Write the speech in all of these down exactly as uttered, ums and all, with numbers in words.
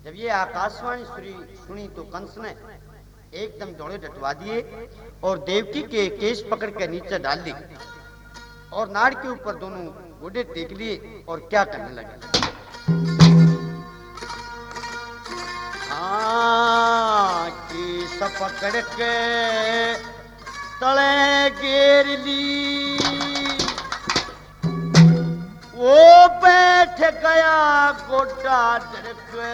जब ये आकाशवाणी सुनी तो कंस ने एकदम जोड़े डटवा दिए और देवकी के केश पकड़ के नीचे डाल दी और नाड़ के ऊपर दोनों गोडे टेक लिए और क्या करने लगे। हाँ केश पकड़ के तले घेर ली, वो बैठ गया गोडा डरके,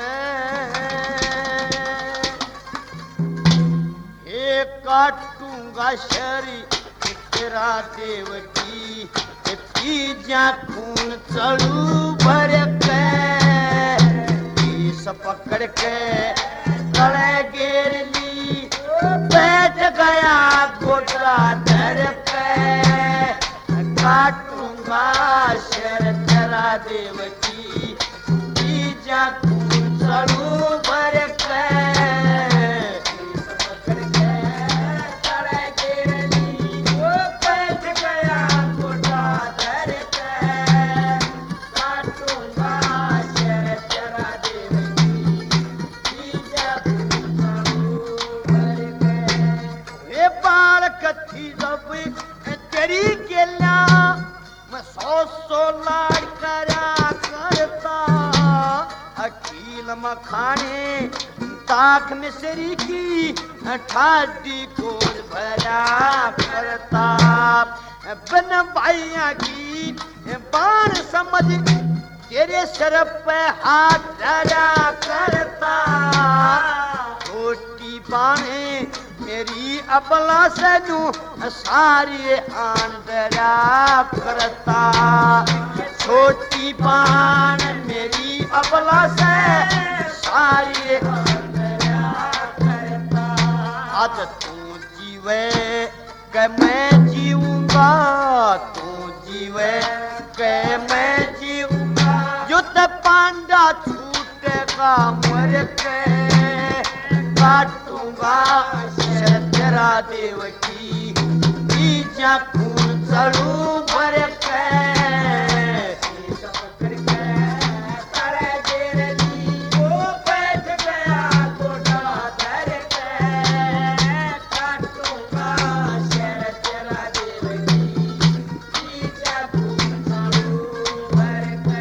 हे काटूंगा शरीर तेरा देवकी, पी जा खून चलू भर के, केस पकड़ के तले घेर ली, बैठ गया गोडा डरके, काटूंगा शर तेरा देवकी, पी जा खून चलू भर के, तेरी केला मैं सौ सौ लाड़ करा करता, अकील मखाने ताक मिसरी की ठाडी खोज भरा करता, बन भाइया की बाण समझ तेरे सर पे हाथ धरा करता, छोटी बाणे मेरी अबला से नू सारी आंदरा करता, छोटी बाण मेरी अबला से सारी आंदरा करता, आज तू जीवे के मैं जीऊंगा, तू जीवे के मैं जीऊंगा, युद्ध पांडा छूटेगा मर के, काटूंगा तेरा देवकी, बीजा खून चलू भर के, पकड़ के तले घेर ली, वो बैठ गया गोडा डरके, काटूंगा शर तेरा देवकी, बीजा खून चलू भर के।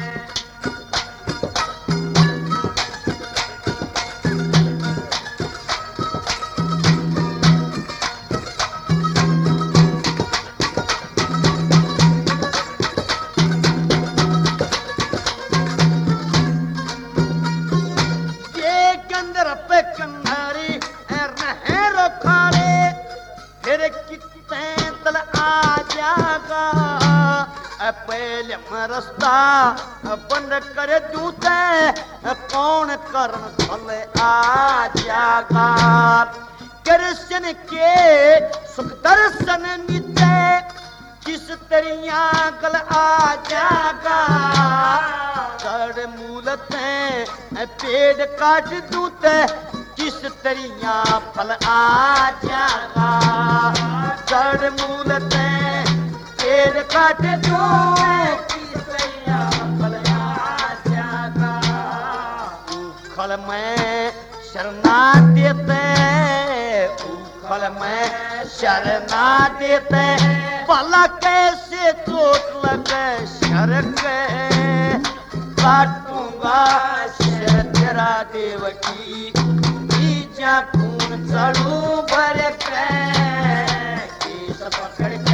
पहले रास्ता बंद कर दूते कौन करन थले आ जागा, कृष्ण के सुख दर्शन नीचे किस तरिया गल आ जागा, जड़ मूलते पेड़ काट दूते किस तरिया फल आ जागा, जड़ मूलते पेड़ काट दो फल आ जागा, उखल में शरणा देते, उखल में शरणा देते, भला कैसे चोट लगे शर के, काटूंगा शर तेरा देवकी, बीजा खून चलू भर के, केस पकड़ के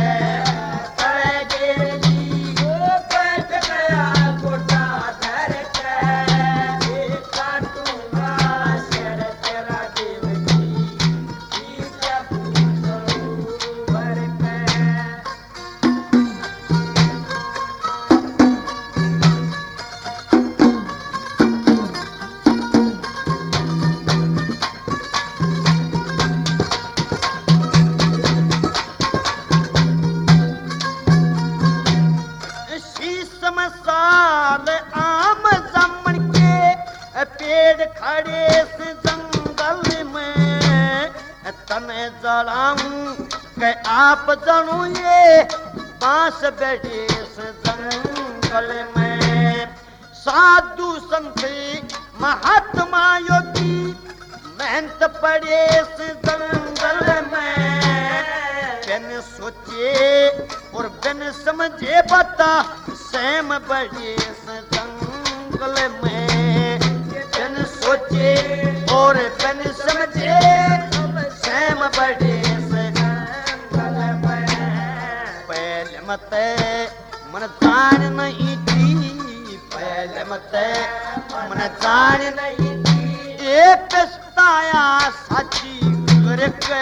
खड़े से जंगल में तने जलाऊं के आप जानू ये बांस बैठे से जंगल में, साधु संत महात्मा योगी मेहनत पड़े इस जंगल में, बिन सोचे और बिन समझे बता सैम बड़े इस जंगल में, बिन सोचे और बिन समझे सैम बड़े इस जंगल में। पहले मत मन जान नहीं थी, पहले मत मन जान नहीं थी, एक पछताया साची करके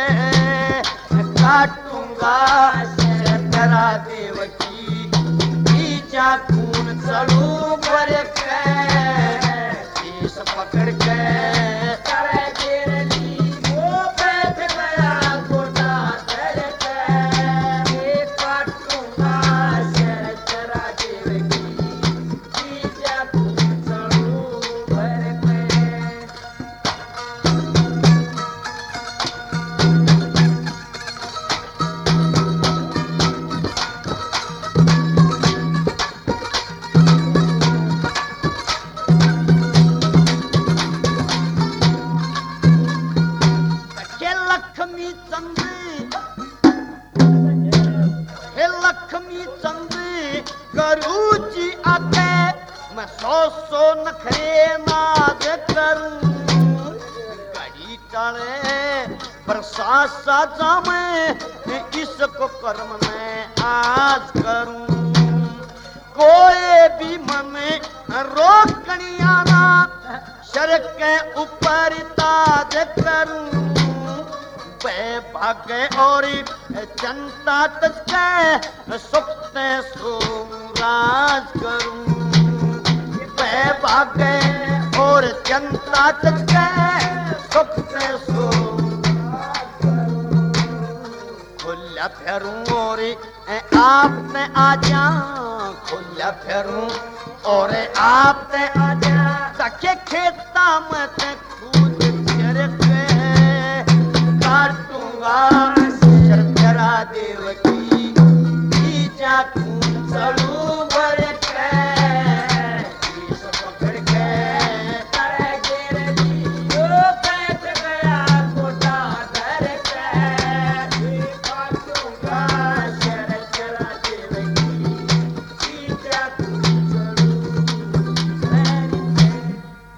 काटूंगा तेरा देवकी, बीजा खून चलू भर के शीश पकड़ के करे गिरली वो बैठ गया गोटा धर के काटूंगा तेरा देवकी, बीजा खून चलू भर के। लक्ष्मी चंद्र हे लक्ष्मी चंद्र करूची आते मैं सौ सौ नखरे नाज करूं, घड़ी टाले बरसात सा जामे इसको कर्म में आज करूं, कोई भी मन रोकनिया ना शर के ऊपर ताज करूं, भागे और जनता तक सुख से सुराज करूं, मैं भागे और जनता तक सुख से सुराज करूं, खुला फेरूं और आपने आजा, खुला फेरूं और आपने आजा, सके खेता मत खुद चरके काटूंगा तेरा देवकी।